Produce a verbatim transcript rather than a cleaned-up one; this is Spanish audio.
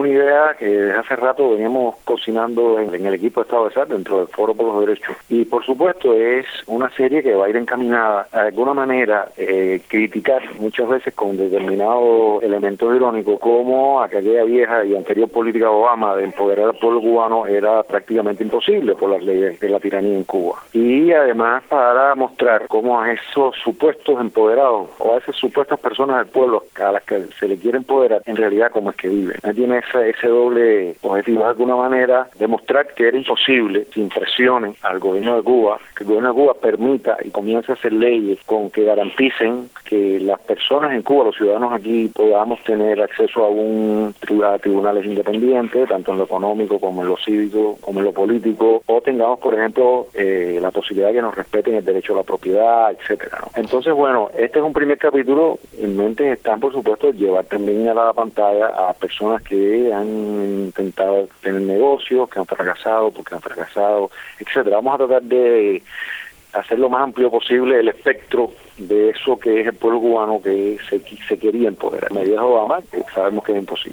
Una idea que desde hace rato veníamos cocinando en, en el equipo de Estado de S A T, dentro del Foro por los Derechos. Y por supuesto es una serie que va a ir encaminada a de alguna manera eh, criticar muchas veces con determinados elementos irónicos como aquella vieja y anterior política de Obama de empoderar al pueblo cubano era prácticamente imposible por las leyes de la tiranía en Cuba. Y además para mostrar cómo a esos supuestos empoderados o a esas supuestas personas del pueblo a las que se le quiere empoderar, en realidad cómo es que viven. Tiene ese, ese doble objetivo de alguna manera, demostrar que era imposible, sin presiones al gobierno de Cuba, que el gobierno de Cuba permita y comience a hacer leyes con que garanticen que las personas en Cuba, los ciudadanos aquí, podamos tener acceso a un a tribunales independientes, tanto en lo económico como en lo cívico, como en lo político, o tengamos, por ejemplo, eh, la posibilidad de que nos respeten el derecho a la propiedad, etcétera, ¿no? Entonces, bueno, este es un primer capítulo. En mente están, por supuesto, llevar también a la pantalla a personas que han intentado tener negocios, que han fracasado, porque han fracasado, etcétera. Vamos a tratar de hacer lo más amplio posible el espectro de eso que es el pueblo cubano que se, se quería empoderar. Medidas de Obama, que sabemos que es imposible.